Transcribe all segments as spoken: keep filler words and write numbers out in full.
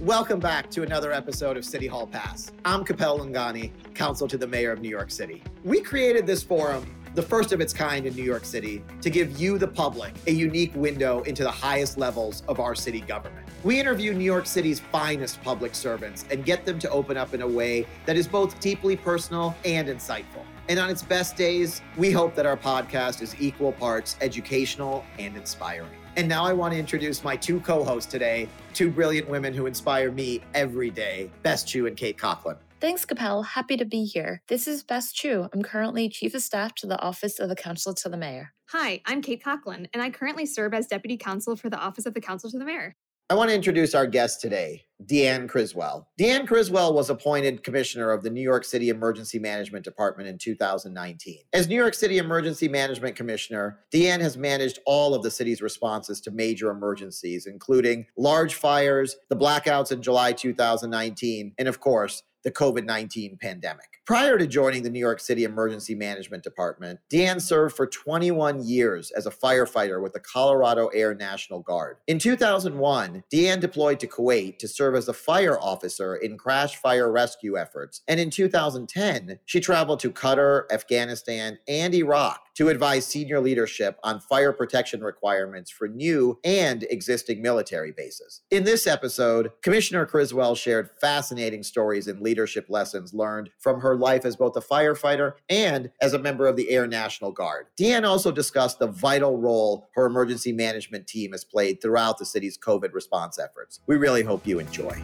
Welcome back to another episode of City Hall Pass. I'm Kapel Lungani, counsel to the mayor of New York City. We created this forum, the first of its kind in New York City, to give you, the public, a unique window into the highest levels of our city government. We interview New York City's finest public servants and get them to open up in a way that is both deeply personal and insightful. And on its best days, we hope that our podcast is equal parts educational and inspiring. And now I want to introduce my two co-hosts today, two brilliant women who inspire me every day, Bess Chu and Kate Coughlin. Thanks, Kapel. Happy to be here. This is Bess Chu. I'm currently Chief of Staff to the Office of the Counsel to the Mayor. Hi, I'm Kate Coughlin, and I currently serve as Deputy Counsel for the Office of the Counsel to the Mayor. I want to introduce our guest today, Deanne Criswell. Deanne Criswell was appointed Commissioner of the New York City Emergency Management Department in two thousand nineteen. As New York City Emergency Management Commissioner, Deanne has managed all of the city's responses to major emergencies, including large fires, the blackouts in July two thousand nineteen, and of course, the COVID nineteen pandemic. Prior to joining the New York City Emergency Management Department, Deanne served for twenty-one years as a firefighter with the Colorado Air National Guard. In two thousand one, Deanne deployed to Kuwait to serve as a fire officer in crash fire rescue efforts. And in two thousand ten, she traveled to Qatar, Afghanistan, and Iraq to advise senior leadership on fire protection requirements for new and existing military bases. In this episode, Commissioner Criswell shared fascinating stories and leadership lessons learned from her life as both a firefighter and as a member of the Air National Guard. Deanne also discussed the vital role her emergency management team has played throughout the city's COVID response efforts. We really hope you enjoy.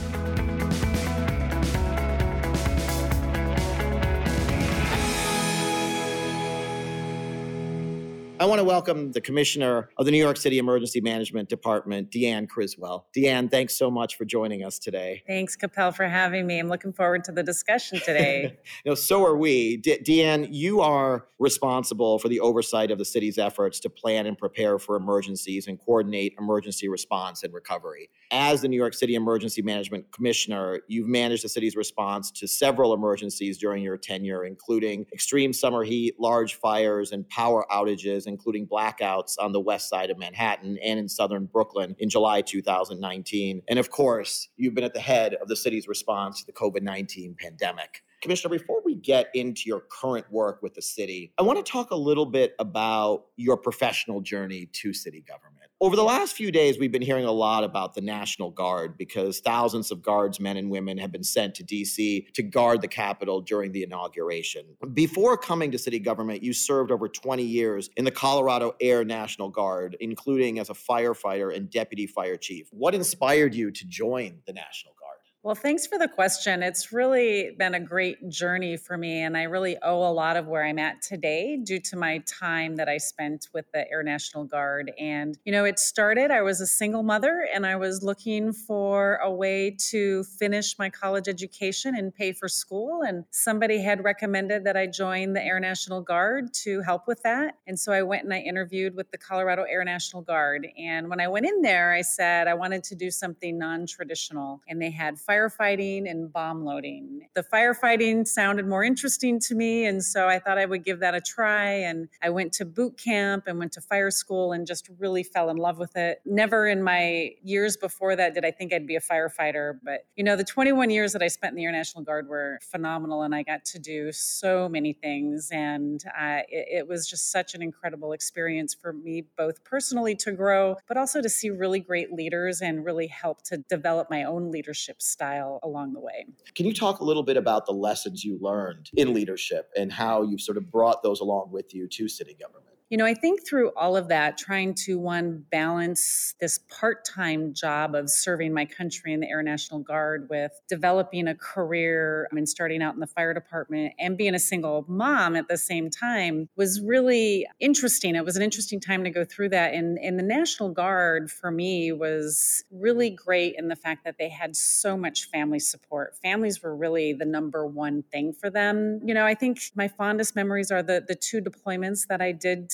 I want to welcome the Commissioner of the New York City Emergency Management Department, Deanne Criswell. Deanne, thanks so much for joining us today. Thanks, Kapel, for having me. I'm looking forward to the discussion today. you know, so are we. De- Deanne, you are responsible for the oversight of the city's efforts to plan and prepare for emergencies and coordinate emergency response and recovery. As the New York City Emergency Management Commissioner, you've managed the city's response to several emergencies during your tenure, including extreme summer heat, large fires, and power outages, including blackouts on the west side of Manhattan and in southern Brooklyn in July two thousand nineteen. And of course, you've been at the head of the city's response to the COVID nineteen pandemic. Commissioner, before we get into your current work with the city, I want to talk a little bit about your professional journey to city government. Over the last few days, we've been hearing a lot about the National Guard because thousands of guardsmen and women have been sent to D C to guard the Capitol during the inauguration. Before coming to city government, you served over twenty years in the Colorado Air National Guard, including as a firefighter and deputy fire chief. What inspired you to join the National Guard? Well, thanks for the question. It's really been a great journey for me, and I really owe a lot of where I'm at today due to my time that I spent with the Air National Guard. And, you know, it started, I was a single mother, and I was looking for a way to finish my college education and pay for school. And somebody had recommended that I join the Air National Guard to help with that. And so I went and I interviewed with the Colorado Air National Guard. And when I went in there, I said I wanted to do something non-traditional. And they had firefighting and bomb loading. The firefighting sounded more interesting to me, and so I thought I would give that a try. And I went to boot camp and went to fire school and just really fell in love with it. Never in my years before that did I think I'd be a firefighter, but you know, the twenty-one years that I spent in the Air National Guard were phenomenal, and I got to do so many things, and uh, it, it was just such an incredible experience for me, both personally to grow, but also to see really great leaders and really help to develop my own leadership style along the way. Can you talk a little bit about the lessons you learned in leadership and how you've sort of brought those along with you to city government? You know, I think through all of that, trying to, one, balance this part-time job of serving my country in the Air National Guard with developing a career and starting out in the fire department and being a single mom at the same time was really interesting. It was an interesting time to go through that. And, and the National Guard, for me, was really great in the fact that they had so much family support. Families were really the number one thing for them. You know, I think my fondest memories are the, the two deployments that I did to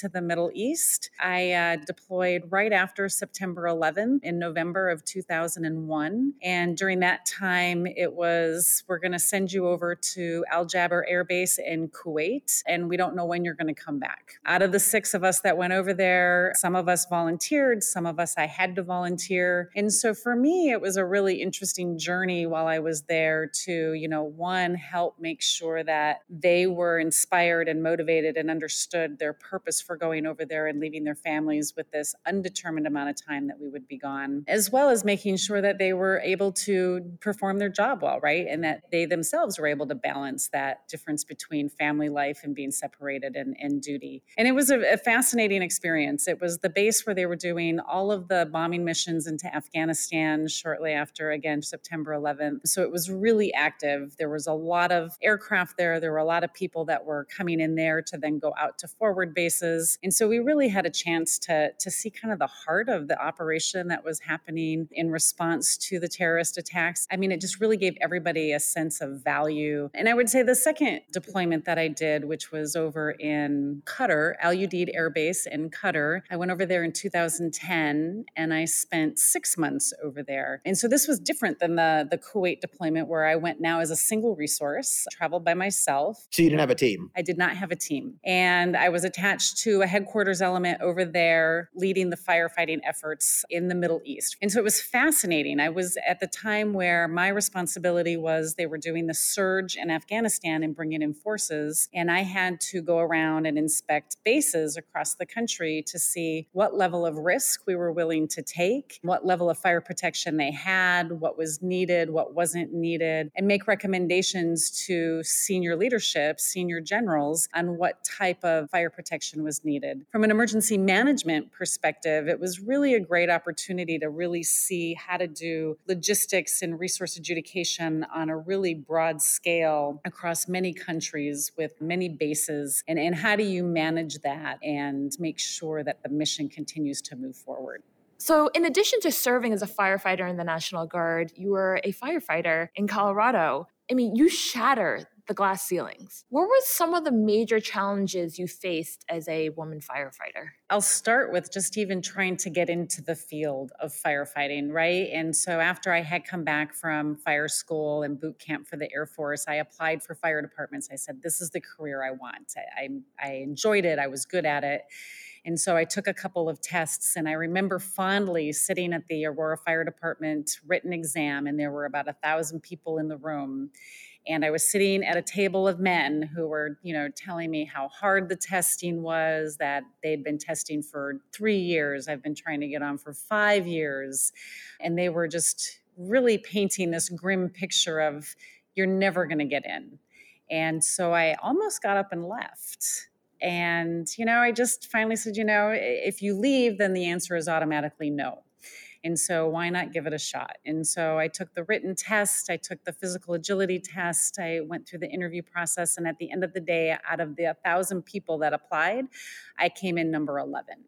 into the Middle East. I uh, deployed right after September eleventh in November of two thousand one. And during that time, it was, we're going to send you over to Al Jaber Air Base in Kuwait, and we don't know when you're going to come back. Out of the six of us that went over there, some of us volunteered, some of us I had to volunteer. And so for me, it was a really interesting journey while I was there to, you know, one, help make sure that they were inspired and motivated and understood their purpose for going over there and leaving their families with this undetermined amount of time that we would be gone, as well as making sure that they were able to perform their job well, right? And that they themselves were able to balance that difference between family life and being separated and, and duty. And it was a, a fascinating experience. It was the base where they were doing all of the bombing missions into Afghanistan shortly after, again, September eleventh. So it was really active. There was a lot of aircraft there. There were a lot of people that were coming in there to then go out to forward bases. And so we really had a chance to, to see kind of the heart of the operation that was happening in response to the terrorist attacks. I mean, it just really gave everybody a sense of value. And I would say the second deployment that I did, which was over in Qatar, Al Udeid Air Base in Qatar, I went over there in two thousand ten and I spent six months over there. And so this was different than the, the Kuwait deployment where I went now as a single resource, traveled by myself. So you didn't have a team? I did not have a team. And I was attached to a headquarters element over there leading the firefighting efforts in the Middle East. And so it was fascinating. I was at the time where my responsibility was they were doing the surge in Afghanistan and bringing in forces. And I had to go around and inspect bases across the country to see what level of risk we were willing to take, what level of fire protection they had, what was needed, what wasn't needed, and make recommendations to senior leadership, senior generals, on what type of fire protection was needed. From an emergency management perspective, it was really a great opportunity to really see how to do logistics and resource adjudication on a really broad scale across many countries with many bases. And, and how do you manage that and make sure that the mission continues to move forward? So in addition to serving as a firefighter in the National Guard, you were a firefighter in Colorado. I mean, you shatter the glass ceilings. What were some of the major challenges you faced as a woman firefighter? I'll start with just even trying to get into the field of firefighting, right? And so after I had come back from fire school and boot camp for the Air Force, I applied for fire departments. I said, this is the career I want. I, I, I enjoyed it. I was good at it. And so I took a couple of tests, and I remember fondly sitting at the Aurora Fire Department written exam, and there were about a thousand people in the room. And I was sitting at a table of men who were, you know, telling me how hard the testing was, that they'd been testing for three years. I've been trying to get on for five years. And they were just really painting this grim picture of, you're never going to get in. And so I almost got up and left. And, you know, I just finally said, you know, if you leave, then the answer is automatically no. And so why not give it a shot? And so I took the written test, I took the physical agility test, I went through the interview process. And at the end of the day, out of the one thousand people that applied, I came in number eleven.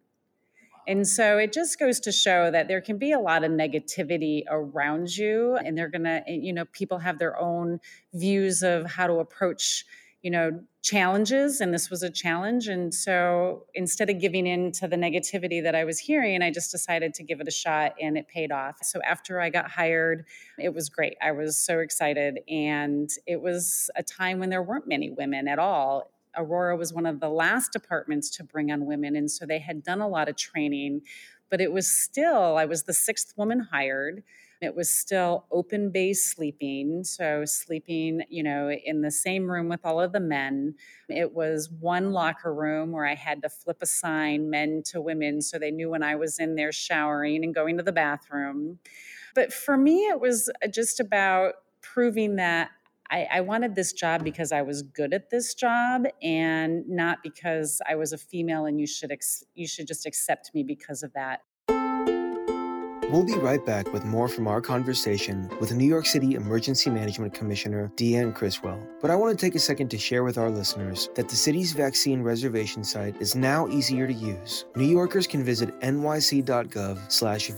And so it just goes to show that there can be a lot of negativity around you, and they're going to, you know, people have their own views of how to approach, you know, challenges. And this was a challenge. And so instead of giving in to the negativity that I was hearing, I just decided to give it a shot, and it paid off. So after I got hired, it was great. I was so excited. And it was a time when there weren't many women at all. Aurora was one of the last departments to bring on women. And so they had done a lot of training, but it was still, I was the sixth woman hired. It was still open base sleeping. So sleeping, you know, in the same room with all of the men. It was one locker room where I had to flip a sign, men to women, so they knew when I was in there showering and going to the bathroom. But for me, it was just about proving that I, I wanted this job because I was good at this job, and not because I was a female and you should ex- you should just accept me because of that. We'll be right back with more from our conversation with New York City Emergency Management Commissioner Deanne Criswell. But I want to take a second to share with our listeners that the city's vaccine reservation site is now easier to use. New Yorkers can visit nyc.gov slash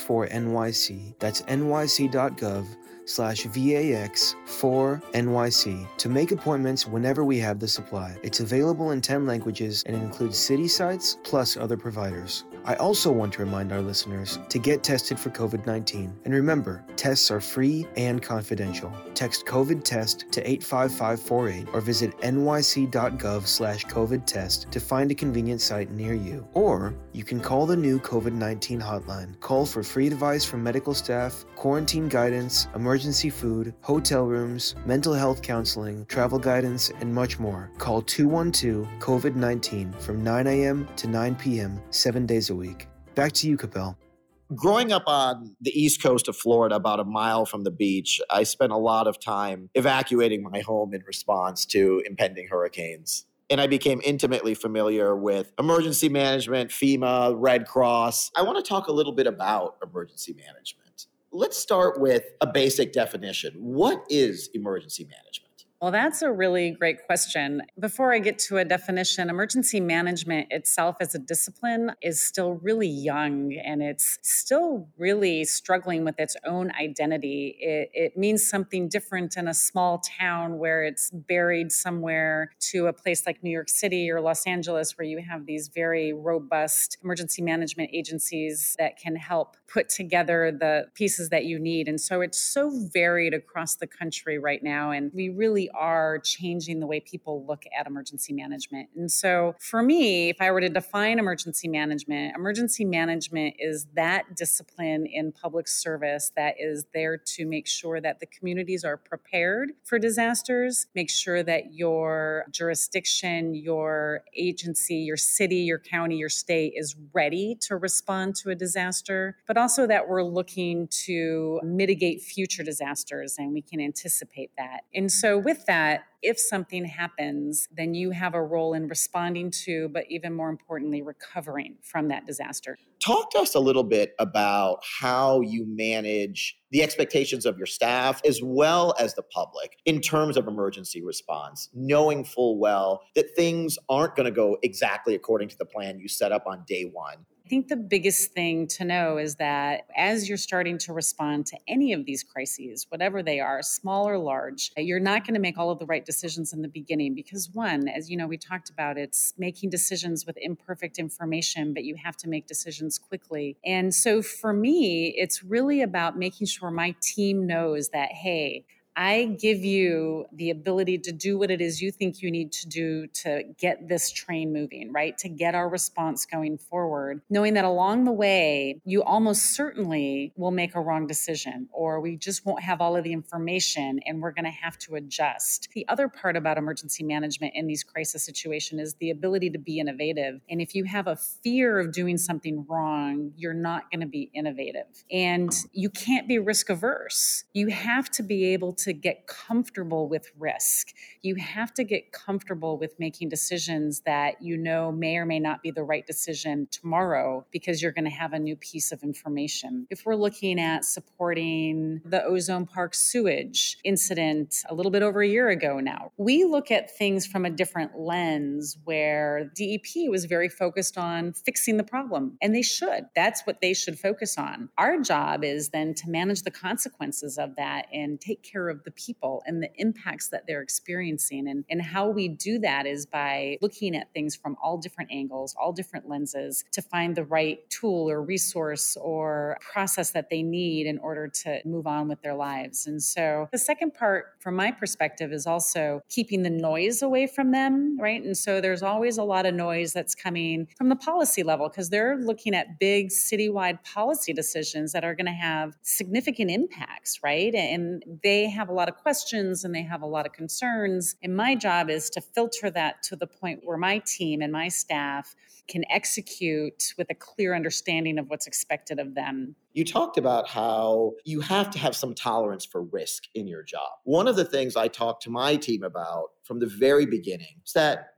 vax4nyc. That's nyc.gov slash VAX four N Y C to make appointments whenever we have the supply. It's available in ten languages and includes city sites plus other providers. I also want to remind our listeners to get tested for covid nineteen. And remember, tests are free and confidential. Text COVID test to eight five five four eight or visit nyc.gov slash COVID test to find a convenient site near you. Or you can call the new covid nineteen hotline. Call for free advice from medical staff, quarantine guidance, emergency food, hotel rooms, mental health counseling, travel guidance, and much more. Call two one two COVID nineteen from nine a.m. to nine p.m. seven days a week. Back to you, Capel. Growing up on the east coast of Florida, about a mile from the beach, I spent a lot of time evacuating my home in response to impending hurricanes. And I became intimately familiar with emergency management, FEMA, Red Cross. I want to talk a little bit about emergency management. Let's start with a basic definition. What is emergency management? Well, that's a really great question. Before I get to a definition, emergency management itself as a discipline is still really young and it's still really struggling with its own identity. It, it means something different in a small town where it's buried somewhere to a place like New York City or Los Angeles, where you have these very robust emergency management agencies that can help put together the pieces that you need. And so it's so varied across the country right now. And we really are changing the way people look at emergency management. And so for me, if I were to define emergency management, emergency management is that discipline in public service that is there to make sure that the communities are prepared for disasters, make sure that your jurisdiction, your agency, your city, your county, your state is ready to respond to a disaster, but also that we're looking to mitigate future disasters and we can anticipate that. And so with that, if something happens, then you have a role in responding to, but even more importantly, recovering from that disaster. Talk to us a little bit about how you manage the expectations of your staff as well as the public in terms of emergency response, knowing full well that things aren't going to go exactly according to the plan you set up on day one. I think the biggest thing to know is that as you're starting to respond to any of these crises, whatever they are, small or large, you're not going to make all of the right decisions in the beginning because one, as you know, we talked about, it's making decisions with imperfect information, but you have to make decisions quickly. And so for me, it's really about making sure my team knows that, hey, I give you the ability to do what it is you think you need to do to get this train moving, right? To get our response going forward, knowing that along the way, you almost certainly will make a wrong decision, or we just won't have all of the information and we're going to have to adjust. The other part about emergency management in these crisis situations is the ability to be innovative. And if you have a fear of doing something wrong, you're not going to be innovative. And you can't be risk averse. You have to be able to to get comfortable with risk. You have to get comfortable with making decisions that you know may or may not be the right decision tomorrow because you're going to have a new piece of information. If we're looking at supporting the Ozone Park sewage incident a little bit over a year ago now, we look at things from a different lens where D E P was very focused on fixing the problem, and they should. That's what they should focus on. Our job is then to manage the consequences of that and take care of the people and the impacts that they're experiencing. And, and how we do that is by looking at things from all different angles, all different lenses to find the right tool or resource or process that they need in order to move on with their lives. And so the second part, from my perspective, is also keeping the noise away from them, right? And so there's always a lot of noise that's coming from the policy level because they're looking at big citywide policy decisions that are going to have significant impacts, right? And they have a lot of questions and they have a lot of concerns. And my job is to filter that to the point where my team and my staff can execute with a clear understanding of what's expected of them. You talked about how you have to have some tolerance for risk in your job. One of the things I talked to my team about from the very beginning is that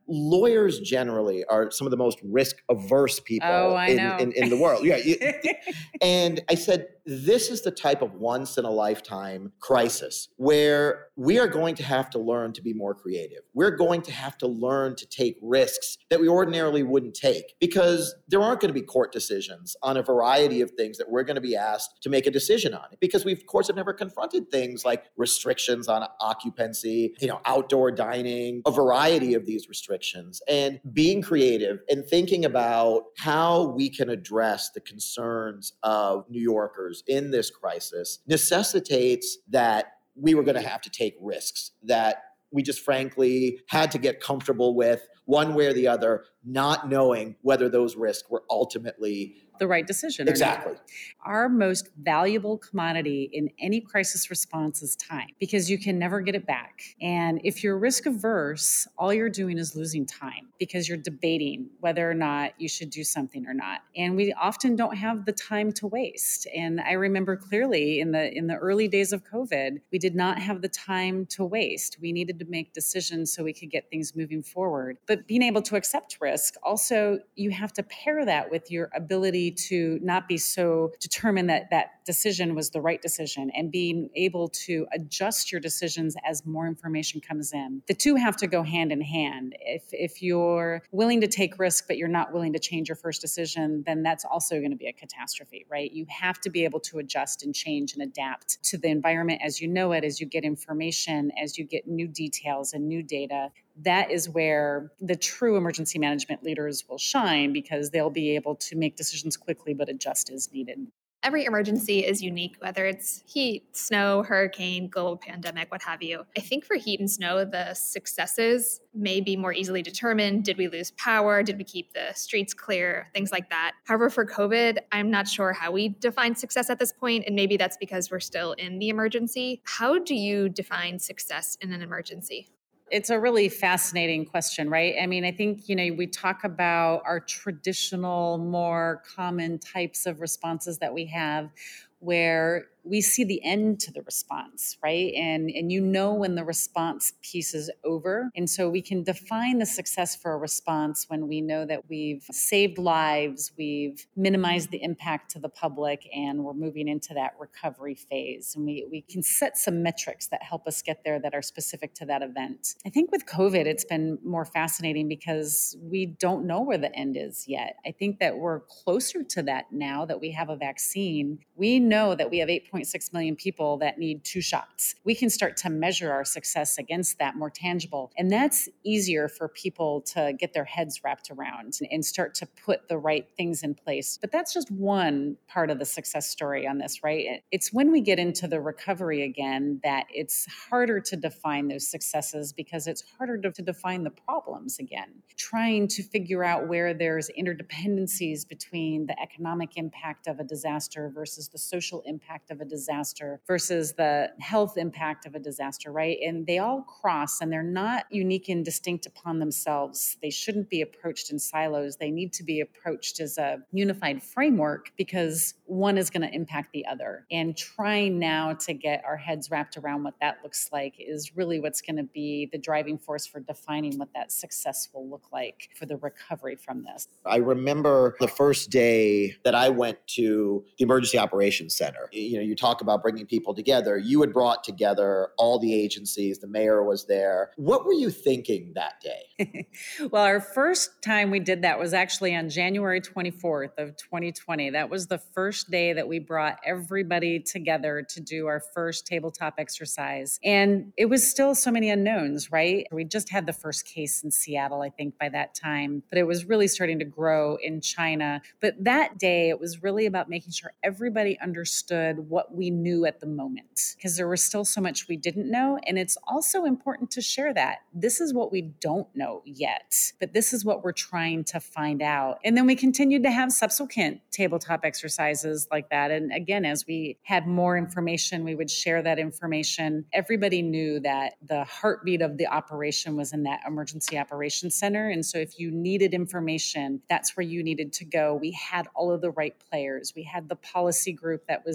lawyers generally are some of the most risk averse people oh, I in, know. in, in the world. Yeah. You, and I said, this is the type of once in a lifetime crisis where we are going to have to learn to be more creative. We're going to have to learn to take risks that we ordinarily wouldn't take, because there aren't going to be court decisions on a variety of things that we're going to be asked to make a decision on, because we, of course, have never confronted things like restrictions on occupancy, you know, outdoor dining, a variety of these restrictions, and being creative and thinking about how we can address the concerns of New Yorkers in this crisis necessitates that we were going to have to take risks that we just frankly had to get comfortable with, one way or the other, not knowing whether those risks were ultimately the right decision. Exactly. Our most valuable commodity in any crisis response is time, because you can never get it back. And if you're risk averse, all you're doing is losing time, because you're debating whether or not you should do something or not. And we often don't have the time to waste. And I remember clearly in the in the early days of COVID, we did not have the time to waste. We needed to make decisions so we could get things moving forward. But being able to accept risk, also, you have to pair that with your ability to not be so determined that that decision was the right decision, and being able to adjust your decisions as more information comes in. The two have to go hand in hand. If if you're willing to take risk, but you're not willing to change your first decision, then that's also going to be a catastrophe, right? You have to be able to adjust and change and adapt to the environment as you know it, as you get information, as you get new details and new data. That is where the true emergency management leaders will shine, because they'll be able to make decisions quickly but adjust as needed. Every emergency is unique, whether it's heat, snow, hurricane, global pandemic, what have you. I think for heat and snow, the successes may be more easily determined. Did we lose power? Did we keep the streets clear? Things like that. However, for COVID, I'm not sure how we define success at this point, and maybe that's because we're still in the emergency. How do you define success in an emergency? It's a really fascinating question, right? I mean, I think, you know, we talk about our traditional, more common types of responses that we have, where we see the end to the response, right? And, and you know when the response piece is over. And so we can define the success for a response when we know that we've saved lives, we've minimized the impact to the public, and we're moving into that recovery phase. And we, we can set some metrics that help us get there that are specific to that event. I think with COVID, it's been more fascinating because we don't know where the end is yet. I think that we're closer to that now that we have a vaccine. We know that we have eight point six million people that need two shots. We can start to measure our success against that more tangible. And that's easier for people to get their heads wrapped around and start to put the right things in place. But that's just one part of the success story on this, right? It's when we get into the recovery again that it's harder to define those successes, because it's harder to, to define the problems again. Trying to figure out where there's interdependencies between the economic impact of a disaster versus the social impact of a disaster versus the health impact of a disaster, right? And they all cross, and they're not unique and distinct upon themselves. They shouldn't be approached in silos. They need to be approached as a unified framework, because one is going to impact the other. And trying now to get our heads wrapped around what that looks like is really what's going to be the driving force for defining what that success will look like for the recovery from this. I remember the first day that I went to the Emergency Operations Center. You know, you talk about bringing people together. You had brought together all the agencies. The mayor was there. What were you thinking that day? Well, our first time we did that was actually on January twenty-fourth of twenty twenty. That was the first day that we brought everybody together to do our first tabletop exercise. And it was still so many unknowns, right? We just had the first case in Seattle, I think, by that time, but it was really starting to grow in China. But that day, it was really about making sure everybody understood what we knew at the moment, because there was still so much we didn't know. And it's also important to share that this is what we don't know yet, but this is what we're trying to find out. And then we continued to have subsequent tabletop exercises like that. And again, as we had more information, we would share that information. Everybody knew that the heartbeat of the operation was in that emergency operations center. And so if you needed information, that's where you needed to go. We had all of the right players. We had the policy group that was in the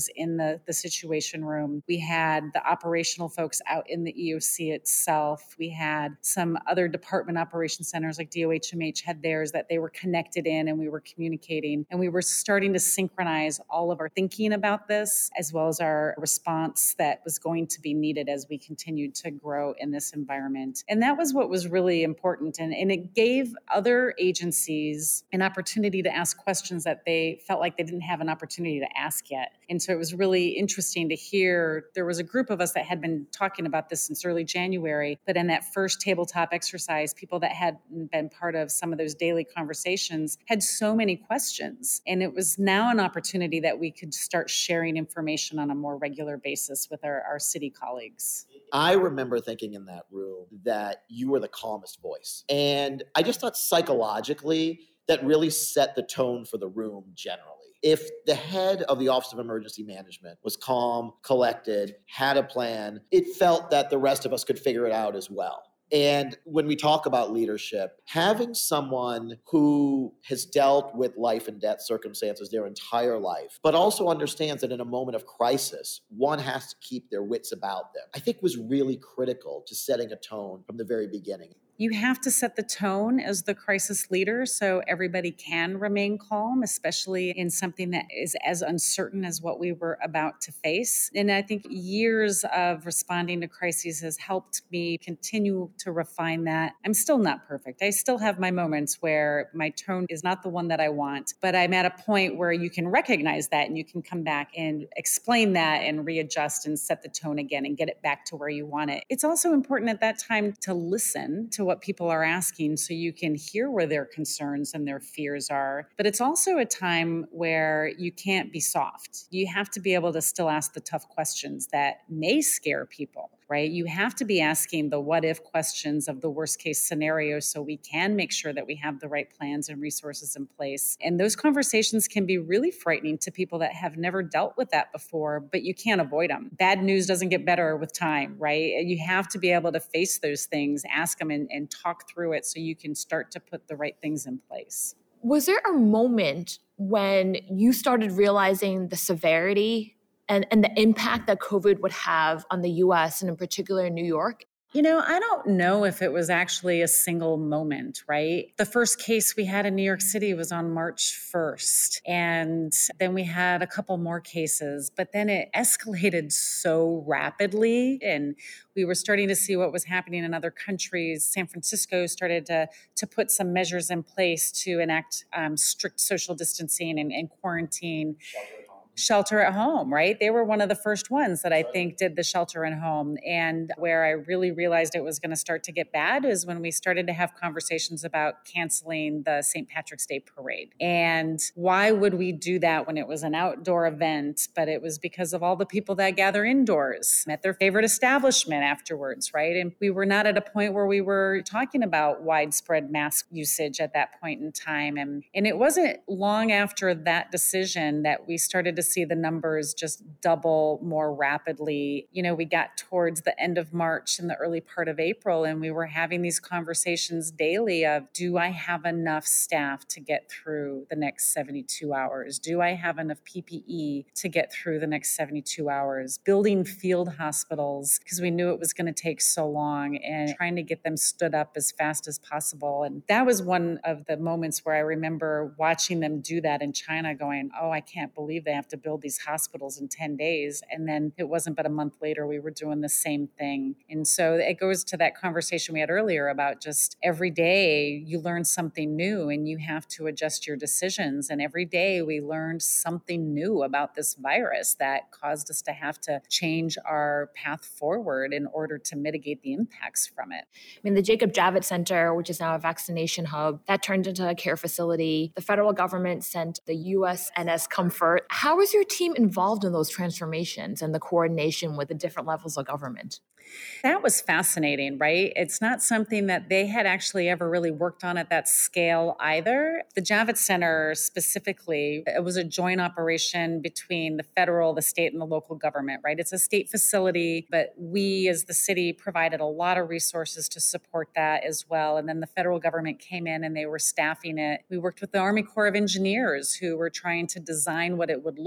the, the Situation Room. We had the operational folks out in the E O C itself. We had some other department operation centers like D O H M H had theirs that they were connected in, and we were communicating. And we were starting to synchronize all of our thinking about this, as well as our response that was going to be needed as we continued to grow in this environment. And that was what was really important. And, and it gave other agencies an opportunity to ask questions that they felt like they didn't have an opportunity to ask yet. And so it was really interesting to hear. There was a group of us that had been talking about this since early January, but in that first tabletop exercise, people that had been part of some of those daily conversations had so many questions. And it was now an opportunity that we could start sharing information on a more regular basis with our, our city colleagues. I remember thinking in that room that you were the calmest voice. And I just thought psychologically that really set the tone for the room generally. If the head of the Office of Emergency Management was calm, collected, had a plan, it felt that the rest of us could figure it out as well. And when we talk about leadership, having someone who has dealt with life and death circumstances their entire life, but also understands that in a moment of crisis, one has to keep their wits about them, I think was really critical to setting a tone from the very beginning. You have to set the tone as the crisis leader so everybody can remain calm, especially in something that is as uncertain as what we were about to face. And I think years of responding to crises has helped me continue to refine that. I'm still not perfect. I still have my moments where my tone is not the one that I want, but I'm at a point where you can recognize that and you can come back and explain that and readjust and set the tone again and get it back to where you want it. It's also important at that time to listen to what people are asking so you can hear where their concerns and their fears are. But it's also a time where you can't be soft. You have to be able to still ask the tough questions that may scare people, right? You have to be asking the what if questions of the worst case scenario so we can make sure that we have the right plans and resources in place. And those conversations can be really frightening to people that have never dealt with that before, but you can't avoid them. Bad news doesn't get better with time, right? You have to be able to face those things, ask them and, and talk through it so you can start to put the right things in place. Was there a moment when you started realizing the severity and, and the impact that COVID would have on the U S and in particular New York? You know, I don't know if it was actually a single moment, right? The first case we had in New York City was on March first. And then we had a couple more cases, but then it escalated so rapidly. And we were starting to see what was happening in other countries. San Francisco started to, to put some measures in place to enact um, strict social distancing and, and quarantine. Shelter at home, right? They were one of the first ones that I think did the shelter at home. And where I really realized it was going to start to get bad is when we started to have conversations about canceling the Saint Patrick's Day parade. And why would we do that when it was an outdoor event? But it was because of all the people that gather indoors at their favorite establishment afterwards, right? And we were not at a point where we were talking about widespread mask usage at that point in time. And, and it wasn't long after that decision that we started to see the numbers just double more rapidly. You know, we got towards the end of March and the early part of April, and we were having these conversations daily of, do I have enough staff to get through the next seventy-two hours? Do I have enough P P E to get through the next seventy-two hours? Building field hospitals because we knew it was going to take so long and trying to get them stood up as fast as possible. And that was one of the moments where I remember watching them do that in China going, oh, I can't believe they have to build these hospitals in ten days. And then it wasn't but a month later, we were doing the same thing. And so it goes to that conversation we had earlier about just every day you learn something new and you have to adjust your decisions. And every day we learned something new about this virus that caused us to have to change our path forward in order to mitigate the impacts from it. I mean, the Jacob Javits Center, which is now a vaccination hub, that turned into a care facility. The federal government sent the U S N S Comfort. How was your team involved in those transformations and the coordination with the different levels of government? That was fascinating, right? It's not something that they had actually ever really worked on at that scale either. The Javits Center specifically, it was a joint operation between the federal, the state, and the local government, right? It's a state facility, but we as the city provided a lot of resources to support that as well. And then the federal government came in and they were staffing it. We worked with the Army Corps of Engineers who were trying to design what it would look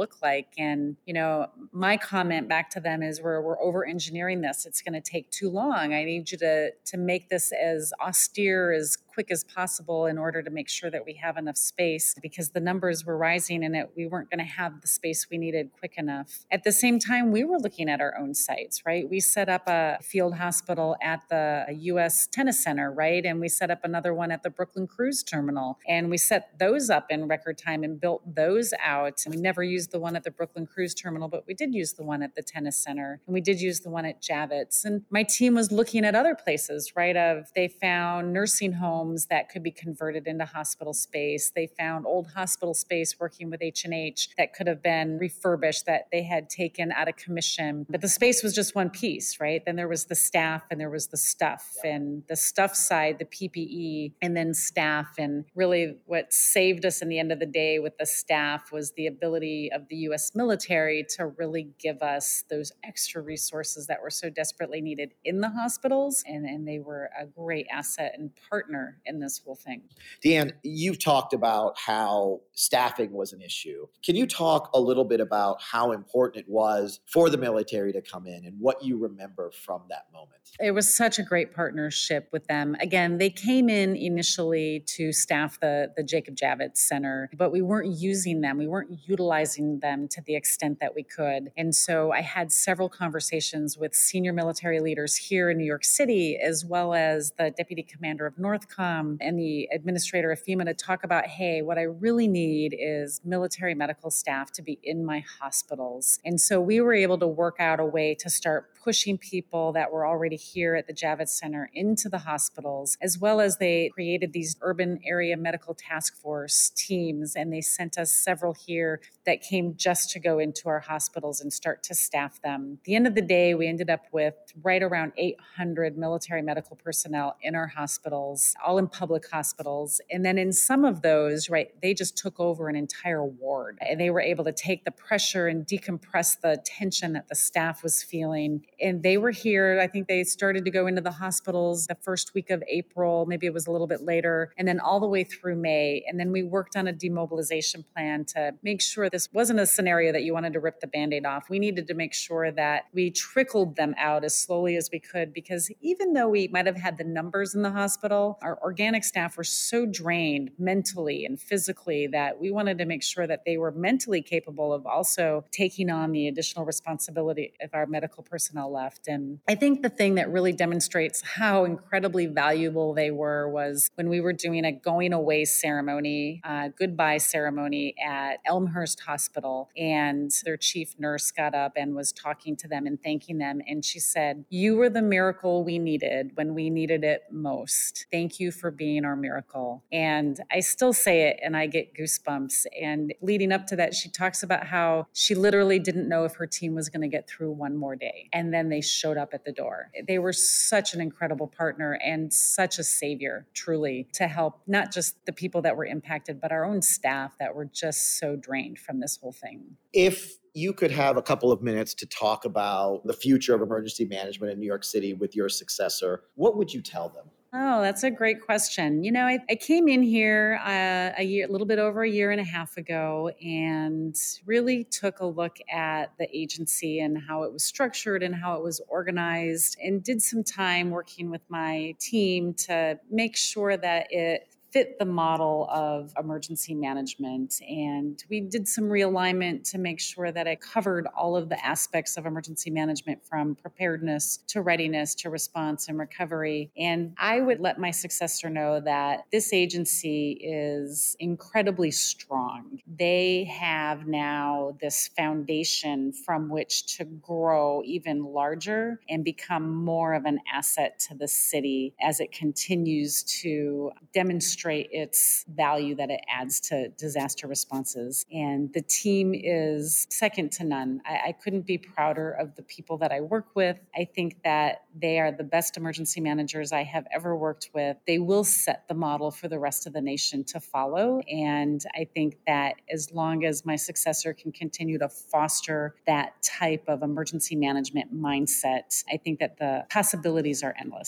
look like. And, you know, my comment back to them is we're, we're over engineering this. It's going to take too long. I need you to, to make this as austere, as quick as possible in order to make sure that we have enough space, because the numbers were rising and it, we weren't going to have the space we needed quick enough. At the same time, we were looking at our own sites, right? We set up a field hospital at the U S Tennis Center, right? And we set up another one at the Brooklyn Cruise Terminal. And we set those up in record time and built those out. And we never used the one at the Brooklyn Cruise Terminal, but we did use the one at the Tennis Center. And we did use the one at Javits. And my team was looking at other places, right? Of they found nursing homes that could be converted into hospital space. They found old hospital space working with H and H that could have been refurbished, that they had taken out of commission. But the space was just one piece, right? Then there was the staff and there was the stuff. Yep. And the stuff side, the P P E, and then staff. And really what saved us in the end of the day with the staff was the ability of the U S military to really give us those extra resources that were so desperately needed in the hospitals. And, and they were a great asset and partner in this whole thing. Deanne, you've talked about how staffing was an issue. Can you talk a little bit about how important it was for the military to come in and what you remember from that moment? It was such a great partnership with them. Again, they came in initially to staff the, the Jacob Javits Center, but we weren't using them. We weren't utilizing them to the extent that we could. And so I had several conversations with senior military leaders here in New York City, as well as the deputy commander of Northcom and the administrator of FEMA to talk about, hey, what I really need is military medical staff to be in my hospitals. And so we were able to work out a way to start pushing people that were already here at the Javits Center into the hospitals, as well as they created these urban area medical task force teams, and they sent us several here that came just to go into our hospitals and start to staff them. At the end of the day, we ended up with right around eight hundred military medical personnel in our hospitals, all in public hospitals. And then in some of those, right, they just took over an entire ward, and they were able to take the pressure and decompress the tension that the staff was feeling. And they were here. I think they started to go into the hospitals the first week of April, maybe it was a little bit later, and then all the way through May. And then we worked on a demobilization plan to make sure this wasn't a scenario that you wanted to rip the Band-Aid off. We needed to make sure that we trickled them out as slowly as we could, because even though we might have had the numbers in the hospital, our organic staff were so drained mentally and physically that we wanted to make sure that they were mentally capable of also taking on the additional responsibility if our medical personnel left. And I think the thing that really demonstrates how incredibly valuable they were was when we were doing a going away ceremony, uh, goodbye ceremony at Elmhurst Hospital, and their chief nurse got up and was talking to them and thanking them. And she said, "You were the miracle we needed when we needed it most. Thank you for being our miracle." And I still say it and I get goosebumps. And leading up to that, she talks about how she literally didn't know if her team was going to get through one more day. And then they showed up at the door. They were such an incredible partner and such a savior, truly, to help not just the people that were impacted, but our own staff that were just so drained from this whole thing. If you could have a couple of minutes to talk about the future of emergency management in New York City with your successor, what would you tell them? Oh, that's a great question. You know, I, I came in here uh, a year, a little bit over a year and a half ago, and really took a look at the agency and how it was structured and how it was organized, and did some time working with my team to make sure that it fit the model of emergency management. And we did some realignment to make sure that it covered all of the aspects of emergency management, from preparedness to readiness to response and recovery. And I would let my successor know that this agency is incredibly strong. They have now this foundation from which to grow even larger and become more of an asset to the city as it continues to demonstrate its value that it adds to disaster responses. And the team is second to none. I, I couldn't be prouder of the people that I work with. I think that they are the best emergency managers I have ever worked with. They will set the model for the rest of the nation to follow. And I think that as long as my successor can continue to foster that type of emergency management mindset, I think that the possibilities are endless.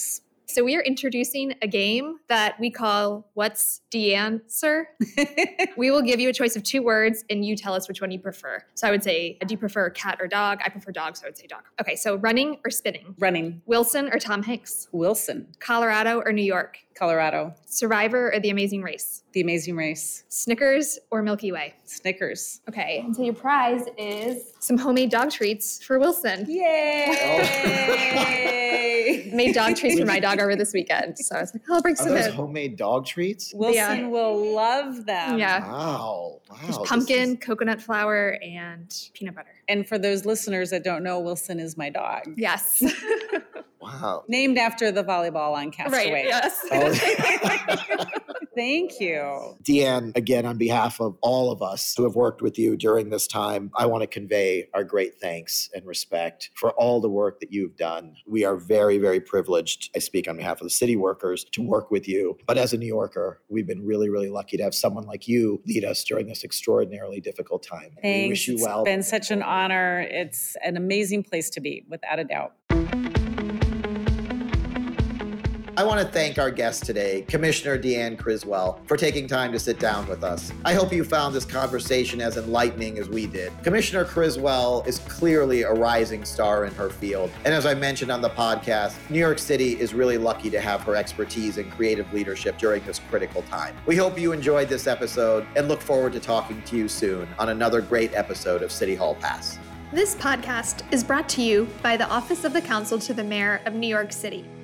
So we are introducing a game that we call What's Deanne, Sir? We will give you a choice of two words and you tell us which one you prefer. So I would say, do you prefer cat or dog? I prefer dog, so I would say dog. Okay, so running or spinning? Running. Wilson or Tom Hanks? Wilson. Colorado or New York? Colorado. Survivor or The Amazing Race? The Amazing Race. Snickers or Milky Way? Snickers. Okay, and so your prize is some homemade dog treats for Wilson. Yay! Made dog treats for my dog over this weekend. So I was like, oh, I'll bring Are some those in. homemade dog treats? Wilson Yeah. will love them. Yeah. Wow. Wow. There's this pumpkin, is- coconut flour, and peanut butter. And for those listeners that don't know, Wilson is my dog. Yes. Wow. Named after the volleyball on Castaway. Right, yes. Oh. Thank you. Deanne, again, on behalf of all of us who have worked with you during this time, I want to convey our great thanks and respect for all the work that you've done. We are very, very privileged, I speak on behalf of the city workers, to work with you. But as a New Yorker, we've been really, really lucky to have someone like you lead us during this extraordinarily difficult time. Thanks. We wish you well. It's been such an honor. It's an amazing place to be, without a doubt. I want to thank our guest today, Commissioner Deanne Criswell, for taking time to sit down with us. I hope you found this conversation as enlightening as we did. Commissioner Criswell is clearly a rising star in her field. And as I mentioned on the podcast, New York City is really lucky to have her expertise in creative leadership during this critical time. We hope you enjoyed this episode and look forward to talking to you soon on another great episode of City Hall Pass. This podcast is brought to you by the Office of the Counsel to the Mayor of New York City.